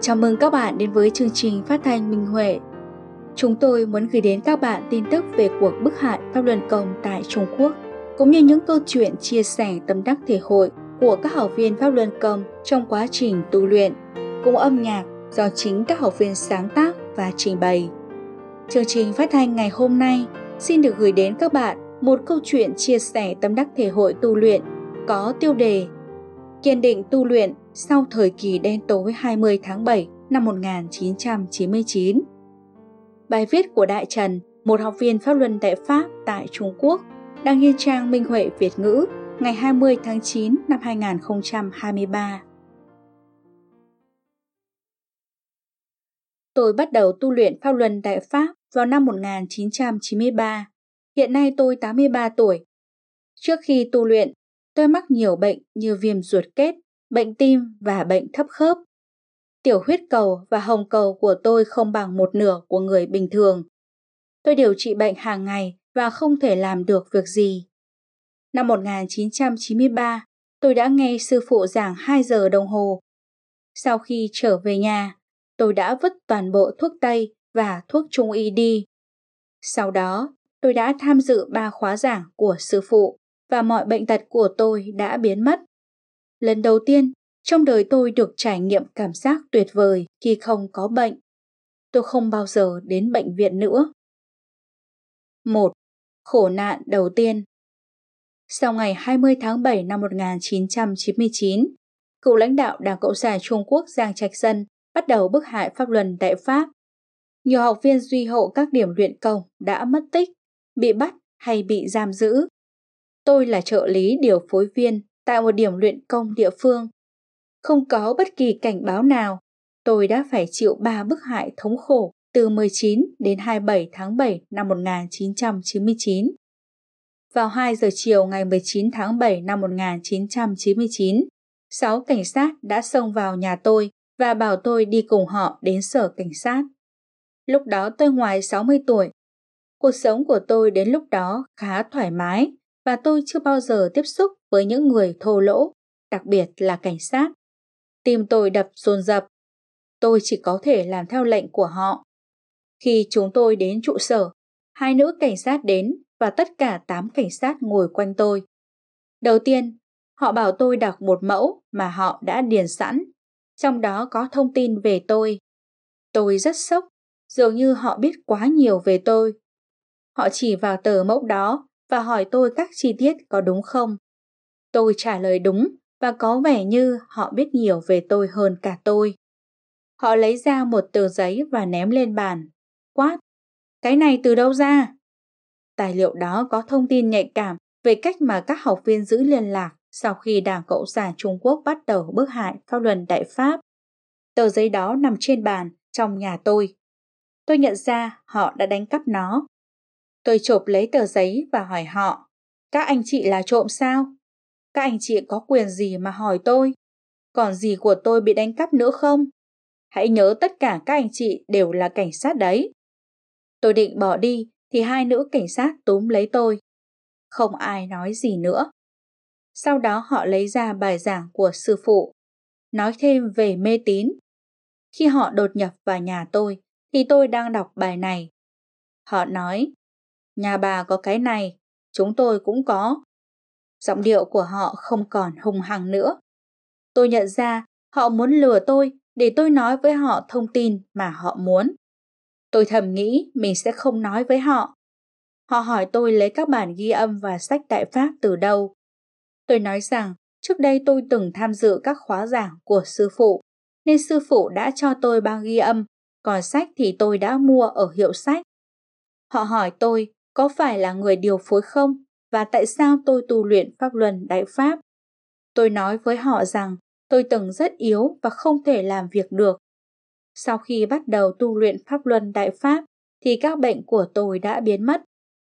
Chào mừng các bạn đến với chương trình phát thanh Minh Huệ. Chúng tôi muốn gửi đến các bạn tin tức về cuộc bức hại Pháp Luân Công tại Trung Quốc, cũng như những câu chuyện chia sẻ tâm đắc thể hội của các học viên Pháp Luân Công trong quá trình tu luyện, cùng âm nhạc do chính các học viên sáng tác và trình bày. Chương trình phát thanh ngày hôm nay xin được gửi đến các bạn một câu chuyện chia sẻ tâm đắc thể hội tu luyện có tiêu đề Kiên định tu luyện sau thời kỳ đen tối 20 tháng 7 năm 1999. Bài viết của Đại Trần, một học viên Pháp Luân Đại Pháp tại Trung Quốc, đăng trên trang Minh Huệ Việt ngữ ngày 20 tháng 9 năm 2023. Tôi bắt đầu tu luyện Pháp Luân Đại Pháp vào năm 1993. Hiện nay tôi 83 tuổi. Trước khi tu luyện, tôi mắc nhiều bệnh như viêm ruột kết, bệnh tim và bệnh thấp khớp. Tiểu huyết cầu và hồng cầu của tôi không bằng một nửa của người bình thường. Tôi điều trị bệnh hàng ngày và không thể làm được việc gì. Năm 1993, tôi đã nghe sư phụ giảng 2 giờ đồng hồ. Sau khi trở về nhà, tôi đã vứt toàn bộ thuốc Tây và thuốc Trung y đi. Sau đó, tôi đã tham dự 3 khóa giảng của sư phụ và mọi bệnh tật của tôi đã biến mất. Lần đầu tiên, trong đời tôi được trải nghiệm cảm giác tuyệt vời khi không có bệnh. Tôi không bao giờ đến bệnh viện nữa. 1. Khổ nạn đầu tiên. Sau ngày 20 tháng 7 năm 1999, cựu lãnh đạo Đảng Cộng sản Trung Quốc Giang Trạch Dân bắt đầu bức hại Pháp Luân Đại Pháp. Nhiều học viên duy hộ các điểm luyện công đã mất tích, bị bắt hay bị giam giữ. Tôi là trợ lý điều phối viên tại một điểm luyện công địa phương. Không có bất kỳ cảnh báo nào, tôi đã phải chịu 3 bức hại thống khổ từ 19 đến 27 tháng 7 năm 1999. Vào 2 giờ chiều ngày 19 tháng 7 năm 1999, 6 cảnh sát đã xông vào nhà tôi và bảo tôi đi cùng họ đến sở cảnh sát. Lúc đó tôi ngoài 60 tuổi. Cuộc sống của tôi đến lúc đó khá thoải mái và tôi chưa bao giờ tiếp xúc với những người thô lỗ, đặc biệt là cảnh sát. Tim tôi đập dồn dập. Tôi chỉ có thể làm theo lệnh của họ. Khi chúng tôi đến trụ sở, 2 nữ cảnh sát đến và tất cả 8 cảnh sát ngồi quanh tôi. Đầu tiên, họ bảo tôi đọc một mẫu mà họ đã điền sẵn, trong đó có thông tin về tôi. Tôi rất sốc, dường như họ biết quá nhiều về tôi. Họ chỉ vào tờ mẫu đó và hỏi tôi các chi tiết có đúng không. Tôi trả lời đúng và có vẻ như họ biết nhiều về tôi hơn cả tôi. Họ lấy ra một tờ giấy và ném lên bàn. Quát, cái này từ đâu ra? Tài liệu đó có thông tin nhạy cảm về cách mà các học viên giữ liên lạc sau khi Đảng Cộng sản Trung Quốc bắt đầu bức hại Pháp Luân Đại Pháp. Tờ giấy đó nằm trên bàn trong nhà tôi. Tôi nhận ra họ đã đánh cắp nó. Tôi chộp lấy tờ giấy và hỏi họ, các anh chị là trộm sao? Các anh chị có quyền gì mà hỏi tôi? Còn gì của tôi bị đánh cắp nữa không? Hãy nhớ tất cả các anh chị đều là cảnh sát đấy. Tôi định bỏ đi thì 2 nữ cảnh sát túm lấy tôi. Không ai nói gì nữa. Sau đó họ lấy ra bài giảng của sư phụ, nói thêm về mê tín. Khi họ đột nhập vào nhà tôi thì tôi đang đọc bài này. Họ nói, nhà bà có cái này, chúng tôi cũng có. Giọng điệu của họ không còn hung hăng nữa. Tôi nhận ra họ muốn lừa tôi để tôi nói với họ thông tin mà họ muốn. Tôi thầm nghĩ mình sẽ không nói với họ. Họ hỏi tôi lấy các bản ghi âm và sách Đại Pháp từ đâu. Tôi nói rằng trước đây tôi từng tham dự các khóa giảng của sư phụ, nên sư phụ đã cho tôi băng ghi âm, còn sách thì tôi đã mua ở hiệu sách. Họ hỏi tôi có phải là người điều phối không và tại sao tôi tu luyện Pháp Luân Đại Pháp. Tôi nói với họ rằng tôi từng rất yếu và không thể làm việc được. Sau khi bắt đầu tu luyện Pháp Luân Đại Pháp thì các bệnh của tôi đã biến mất.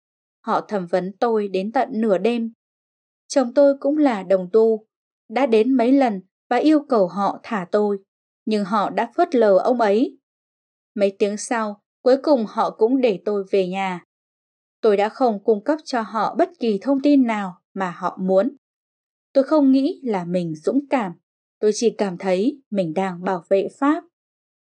Họ thẩm vấn tôi đến tận nửa đêm. Chồng tôi cũng là đồng tu, đã đến mấy lần và yêu cầu họ thả tôi, nhưng họ đã phớt lờ ông ấy. Mấy tiếng sau, cuối cùng họ cũng để tôi về nhà. Tôi đã không cung cấp cho họ bất kỳ thông tin nào mà họ muốn. Tôi không nghĩ là mình dũng cảm, tôi chỉ cảm thấy mình đang bảo vệ Pháp.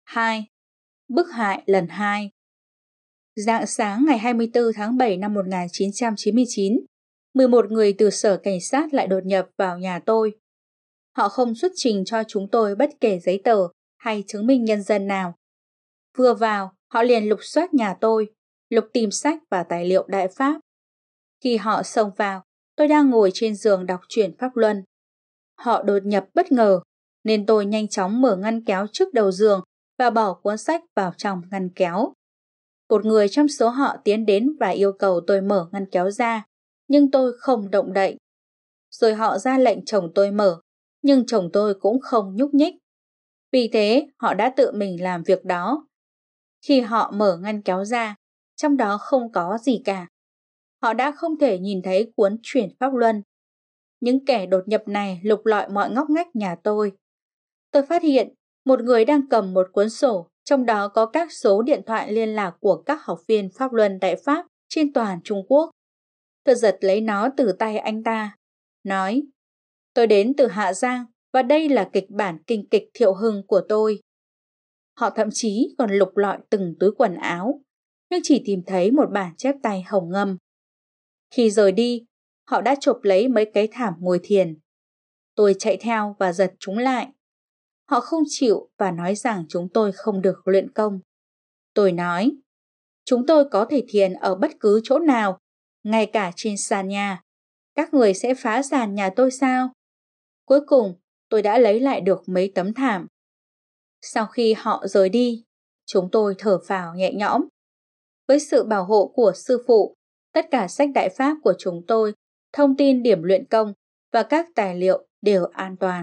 2. Bức hại lần 2. Rạng sáng ngày 24 tháng 7 năm 1999, 11 người từ sở cảnh sát lại đột nhập vào nhà tôi. Họ không xuất trình cho chúng tôi bất kể giấy tờ hay chứng minh nhân dân nào. Vừa vào, họ liền lục soát nhà tôi, lục tìm sách và tài liệu Đại Pháp. Khi họ xông vào, tôi đang ngồi trên giường đọc truyện Pháp Luân. Họ đột nhập bất ngờ, nên tôi nhanh chóng mở ngăn kéo trước đầu giường và bỏ cuốn sách vào trong ngăn kéo. Một người trong số họ tiến đến và yêu cầu tôi mở ngăn kéo ra, nhưng tôi không động đậy. Rồi họ ra lệnh chồng tôi mở, nhưng chồng tôi cũng không nhúc nhích. Vì thế, họ đã tự mình làm việc đó. Khi họ mở ngăn kéo ra, trong đó không có gì cả. Họ đã không thể nhìn thấy cuốn truyện Pháp Luân. Những kẻ đột nhập này lục lọi mọi ngóc ngách nhà tôi. Tôi phát hiện một người đang cầm một cuốn sổ, trong đó có các số điện thoại liên lạc của các học viên Pháp Luân Đại Pháp trên toàn Trung Quốc. Tôi giật lấy nó từ tay anh ta, nói: "Tôi đến từ Hạ Giang và đây là kịch bản kinh kịch Thiệu Hưng của tôi." Họ thậm chí còn lục lọi từng túi quần áo, nhưng chỉ tìm thấy một bản chép tay Hồng Ngâm. Khi rời đi, họ đã chộp lấy mấy cái thảm ngồi thiền. Tôi chạy theo và giật chúng lại. Họ không chịu và nói rằng chúng tôi không được luyện công. Tôi nói: "Chúng tôi có thể thiền ở bất cứ chỗ nào, ngay cả trên sàn nhà. Các người sẽ phá sàn nhà tôi sao?" Cuối cùng, tôi đã lấy lại được mấy tấm thảm. Sau khi họ rời đi, chúng tôi thở phào nhẹ nhõm. Với sự bảo hộ của sư phụ, tất cả sách Đại Pháp của chúng tôi, thông tin điểm luyện công và các tài liệu đều an toàn.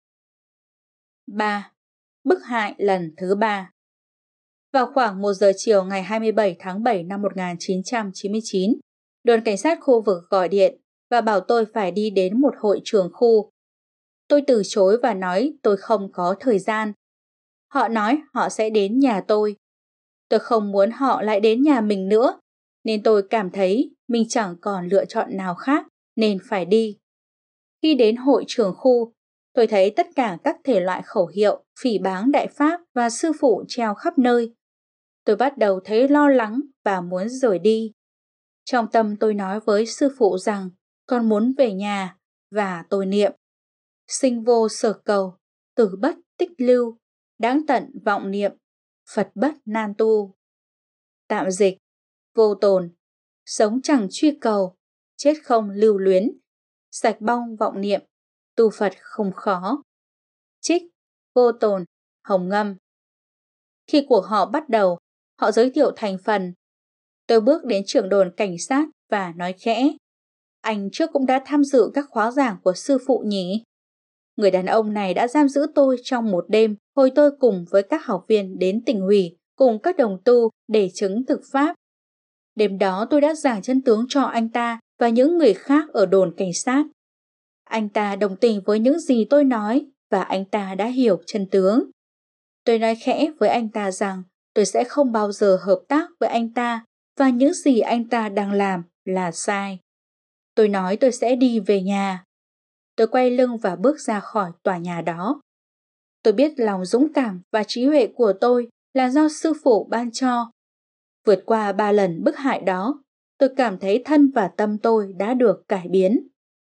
3. Bức hại lần thứ 3. Vào khoảng 1 giờ chiều ngày 27 tháng 7 năm 1999, đồn cảnh sát khu vực gọi điện và bảo tôi phải đi đến một hội trường khu. Tôi từ chối và nói tôi không có thời gian. Họ nói họ sẽ đến nhà tôi. Tôi không muốn họ lại đến nhà mình nữa, nên tôi cảm thấy mình chẳng còn lựa chọn nào khác nên phải đi. Khi đến hội trường khu, tôi thấy tất cả các thể loại khẩu hiệu, phỉ báng Đại Pháp và sư phụ treo khắp nơi. Tôi bắt đầu thấy lo lắng và muốn rời đi. Trong tâm tôi nói với sư phụ rằng con muốn về nhà và tôi niệm: sinh vô sở cầu, tử bất tích lưu, đáng tận vọng niệm, Phật bất nan tu. Tạm dịch: vô tồn, sống chẳng truy cầu, chết không lưu luyến, sạch bong vọng niệm, tu Phật không khó. Trích Vô Tồn, Hồng Ngâm. Khi cuộc họp bắt đầu, họ giới thiệu thành phần. Tôi bước đến trưởng đồn cảnh sát và nói khẽ: "Anh trước cũng đã tham dự các khóa giảng của sư phụ nhỉ?" Người đàn ông này đã giam giữ tôi trong một đêm hồi tôi cùng với các học viên đến tỉnh ủy cùng các đồng tu để chứng thực pháp. Đêm đó tôi đã giảng chân tướng cho anh ta và những người khác ở đồn cảnh sát. Anh ta đồng tình với những gì tôi nói và anh ta đã hiểu chân tướng. Tôi nói khẽ với anh ta rằng tôi sẽ không bao giờ hợp tác với anh ta và những gì anh ta đang làm là sai. Tôi nói tôi sẽ đi về nhà. Tôi quay lưng và bước ra khỏi tòa nhà đó. Tôi biết lòng dũng cảm và trí huệ của tôi là do sư phụ ban cho. Vượt qua 3 lần bức hại đó, tôi cảm thấy thân và tâm tôi đã được cải biến.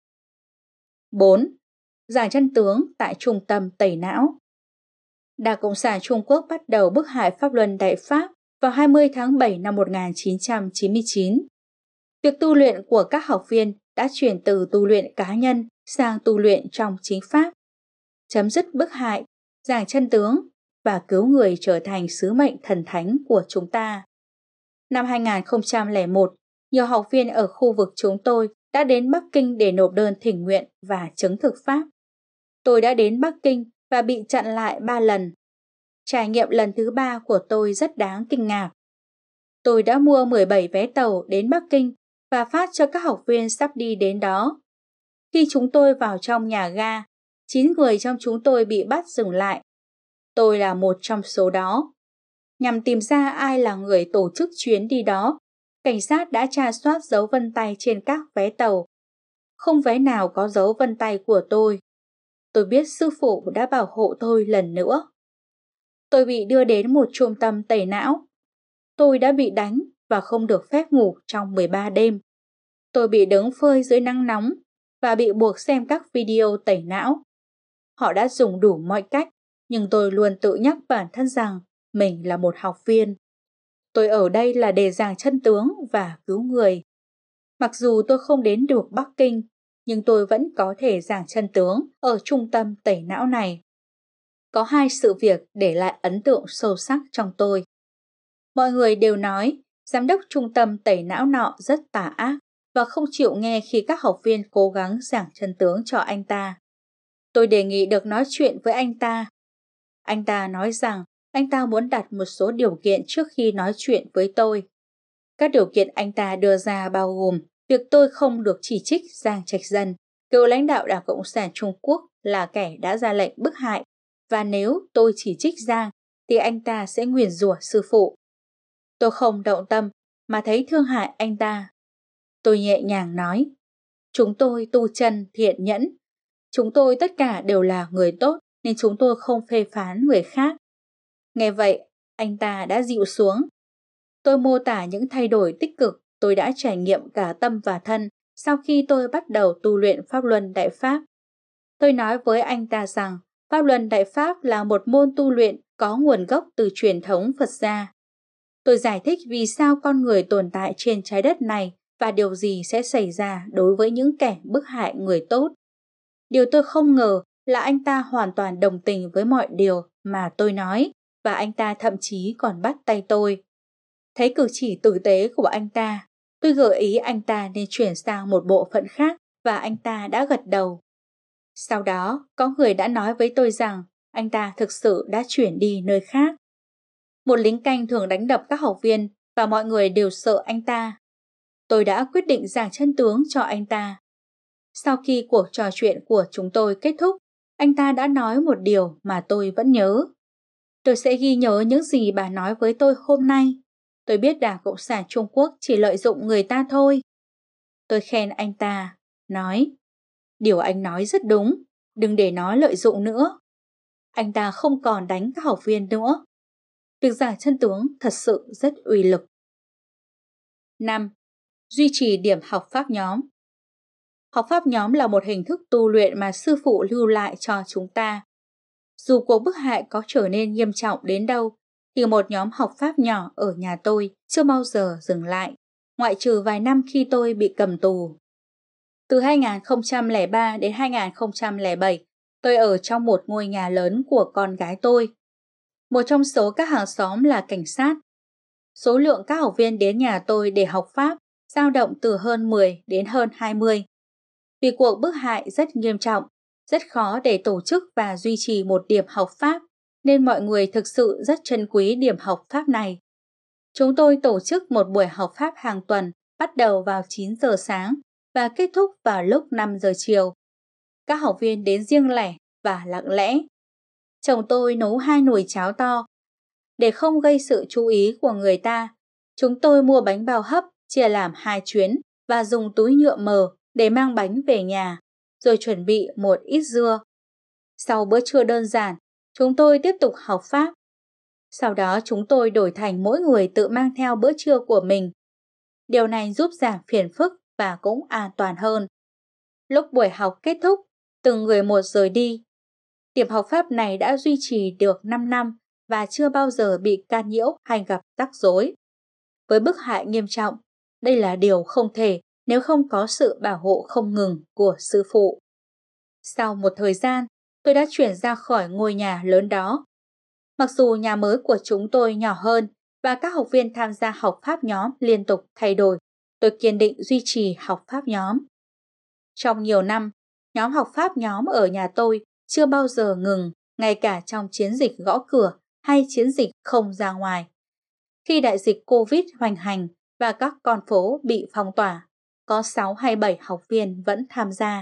4. Giảng chân tướng tại trung tâm tẩy não. Đảng Cộng sản Trung Quốc bắt đầu bức hại Pháp Luân Đại Pháp vào 20 tháng 7 năm 1999. Việc tu luyện của các học viên đã chuyển từ tu luyện cá nhân sang tu luyện trong chính Pháp. Chấm dứt bức hại, giảng chân tướng và cứu người trở thành sứ mệnh thần thánh của chúng ta. Năm 2001, nhiều học viên ở khu vực chúng tôi đã đến Bắc Kinh để nộp đơn thỉnh nguyện và chứng thực Pháp. Tôi đã đến Bắc Kinh và bị chặn lại 3 lần. Trải nghiệm lần thứ 3 của tôi rất đáng kinh ngạc. Tôi đã mua 17 vé tàu đến Bắc Kinh và phát cho các học viên sắp đi đến đó. Khi chúng tôi vào trong nhà ga, 9 người trong chúng tôi bị bắt dừng lại. Tôi là một trong số đó. Nhằm tìm ra ai là người tổ chức chuyến đi đó, cảnh sát đã tra soát dấu vân tay trên các vé tàu. Không vé nào có dấu vân tay của tôi. Tôi biết sư phụ đã bảo hộ tôi lần nữa. Tôi bị đưa đến một trung tâm tẩy não. Tôi đã bị đánh và không được phép ngủ trong 13 đêm. Tôi bị đứng phơi dưới nắng nóng và bị buộc xem các video tẩy não. Họ đã dùng đủ mọi cách, nhưng tôi luôn tự nhắc bản thân rằng mình là một học viên. Tôi ở đây là để giảng chân tướng và cứu người. Mặc dù tôi không đến được Bắc Kinh, nhưng tôi vẫn có thể giảng chân tướng ở trung tâm tẩy não này. Có hai sự việc để lại ấn tượng sâu sắc trong tôi. Mọi người đều nói giám đốc trung tâm tẩy não nọ rất tà ác và không chịu nghe khi các học viên cố gắng giảng chân tướng cho anh ta. Tôi đề nghị được nói chuyện với anh ta. Anh ta nói rằng anh ta muốn đặt một số điều kiện trước khi nói chuyện với tôi. Các điều kiện anh ta đưa ra bao gồm việc tôi không được chỉ trích Giang Trạch Dân, cựu lãnh đạo Đảng Cộng sản Trung Quốc, là kẻ đã ra lệnh bức hại, và nếu tôi chỉ trích Giang thì anh ta sẽ nguyền rủa sư phụ. Tôi không động tâm mà thấy thương hại anh ta. Tôi nhẹ nhàng nói, chúng tôi tu chân thiện nhẫn. Chúng tôi tất cả đều là người tốt nên chúng tôi không phê phán người khác. Nghe vậy, anh ta đã dịu xuống. Tôi mô tả những thay đổi tích cực tôi đã trải nghiệm cả tâm và thân sau khi tôi bắt đầu tu luyện Pháp Luân Đại Pháp. Tôi nói với anh ta rằng Pháp Luân Đại Pháp là một môn tu luyện có nguồn gốc từ truyền thống Phật gia. Tôi giải thích vì sao con người tồn tại trên trái đất này và điều gì sẽ xảy ra đối với những kẻ bức hại người tốt. Điều tôi không ngờ là anh ta hoàn toàn đồng tình với mọi điều mà tôi nói, và anh ta thậm chí còn bắt tay tôi. Thấy cử chỉ tử tế của anh ta, tôi gợi ý anh ta nên chuyển sang một bộ phận khác và anh ta đã gật đầu. Sau đó, có người đã nói với tôi rằng anh ta thực sự đã chuyển đi nơi khác. Một lính canh thường đánh đập các học viên và mọi người đều sợ anh ta. Tôi đã quyết định giảng chân tướng cho anh ta. Sau khi cuộc trò chuyện của chúng tôi kết thúc, anh ta đã nói một điều mà tôi vẫn nhớ. Tôi sẽ ghi nhớ những gì bà nói với tôi hôm nay. Tôi biết Đảng Cộng sản Trung Quốc chỉ lợi dụng người ta thôi. Tôi khen anh ta, nói, điều anh nói rất đúng, đừng để nó lợi dụng nữa. Anh ta không còn đánh các học viên nữa. Việc giảng chân tướng thật sự rất uy lực. 5. Duy trì điểm học pháp nhóm. Học pháp nhóm là một hình thức tu luyện mà sư phụ lưu lại cho chúng ta. Dù cuộc bức hại có trở nên nghiêm trọng đến đâu, thì một nhóm học pháp nhỏ ở nhà tôi chưa bao giờ dừng lại, ngoại trừ vài năm khi tôi bị cầm tù. Từ 2003 đến 2007, tôi ở trong một ngôi nhà lớn của con gái tôi. Một trong số các hàng xóm là cảnh sát. Số lượng các học viên đến nhà tôi để học pháp dao động từ hơn 10 đến hơn 20. Vì cuộc bức hại rất nghiêm trọng, rất khó để tổ chức và duy trì một điểm học pháp, nên mọi người thực sự rất trân quý điểm học pháp này. Chúng tôi tổ chức một buổi học pháp hàng tuần, bắt đầu vào 9 giờ sáng và kết thúc vào lúc 5 giờ chiều. Các học viên đến riêng lẻ và lặng lẽ. Chồng tôi nấu 2 nồi cháo to. Để không gây sự chú ý của người ta, chúng tôi mua bánh bao hấp chia làm 2 chuyến và dùng túi nhựa mờ để mang bánh về nhà, rồi chuẩn bị một ít dưa. Sau bữa trưa đơn giản, chúng tôi tiếp tục học pháp. Sau đó chúng tôi đổi thành mỗi người tự mang theo bữa trưa của mình. Điều này giúp giảm phiền phức và cũng an toàn hơn. Lúc buổi học kết thúc, từng người một rời đi. Điểm học pháp này đã duy trì được 5 năm và chưa bao giờ bị can nhiễu hay gặp rắc rối. Với bức hại nghiêm trọng, đây là điều không thể nếu không có sự bảo hộ không ngừng của sư phụ. Sau một thời gian, tôi đã chuyển ra khỏi ngôi nhà lớn đó. Mặc dù nhà mới của chúng tôi nhỏ hơn và các học viên tham gia học pháp nhóm liên tục thay đổi, tôi kiên định duy trì học pháp nhóm. Trong nhiều năm, nhóm học pháp nhóm ở nhà tôi chưa bao giờ ngừng, ngay cả trong chiến dịch gõ cửa hay chiến dịch không ra ngoài. Khi đại dịch Covid hoành hành và các con phố bị phong tỏa, có 6 hay 7 học viên vẫn tham gia.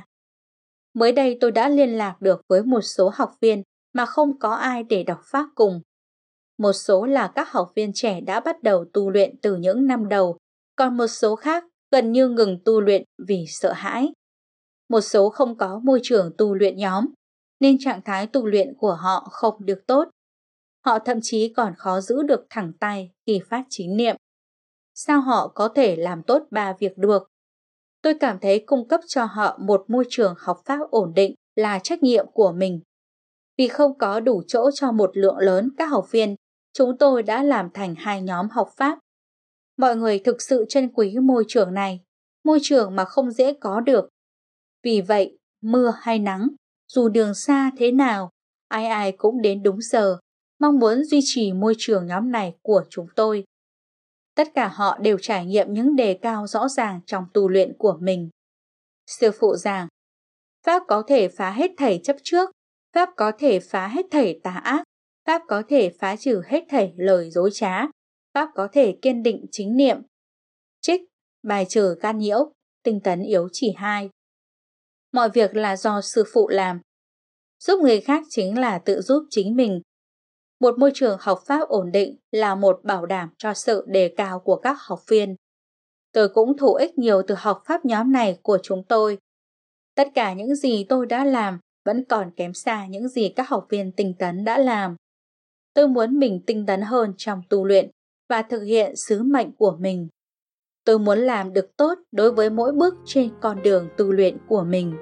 Mới đây tôi đã liên lạc được với một số học viên mà không có ai để đọc pháp cùng. Một số là các học viên trẻ đã bắt đầu tu luyện từ những năm đầu, còn một số khác gần như ngừng tu luyện vì sợ hãi. Một số không có môi trường tu luyện nhóm, nên trạng thái tu luyện của họ không được tốt. Họ thậm chí còn khó giữ được thẳng tay khi phát chính niệm. Sao họ có thể làm tốt 3 việc được? Tôi cảm thấy cung cấp cho họ một môi trường học pháp ổn định là trách nhiệm của mình. Vì không có đủ chỗ cho một lượng lớn các học viên, chúng tôi đã làm thành 2 nhóm học pháp. Mọi người thực sự trân quý môi trường này, môi trường mà không dễ có được. Vì vậy, mưa hay nắng, dù đường xa thế nào, ai ai cũng đến đúng giờ, mong muốn duy trì môi trường nhóm này của chúng tôi. Tất cả họ đều trải nghiệm những đề cao rõ ràng trong tu luyện của mình. Sư phụ giảng, Pháp có thể phá hết thảy chấp trước, Pháp có thể phá hết thảy tà ác, Pháp có thể phá trừ hết thảy lời dối trá, Pháp có thể kiên định chính niệm. Trích, bài trừ gan nhiễu, tinh tấn yếu chỉ 2. Mọi việc là do sư phụ làm. Giúp người khác chính là tự giúp chính mình. Một môi trường học pháp ổn định là một bảo đảm cho sự đề cao của các học viên. Tôi cũng thụ ích nhiều từ học pháp nhóm này của chúng tôi. Tất cả những gì tôi đã làm vẫn còn kém xa những gì các học viên tinh tấn đã làm. Tôi muốn mình tinh tấn hơn trong tu luyện và thực hiện sứ mệnh của mình. Tôi muốn làm được tốt đối với mỗi bước trên con đường tu luyện của mình.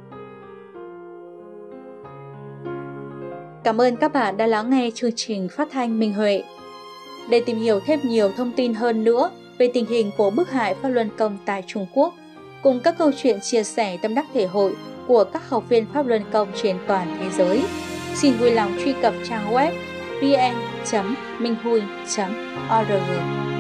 Cảm ơn các bạn đã lắng nghe chương trình phát thanh Minh Huệ. Để tìm hiểu thêm nhiều thông tin hơn nữa về tình hình của bức hại Pháp Luân Công tại Trung Quốc, cùng các câu chuyện chia sẻ tâm đắc thể hội của các học viên Pháp Luân Công trên toàn thế giới, xin vui lòng truy cập trang web vn.minhui.org.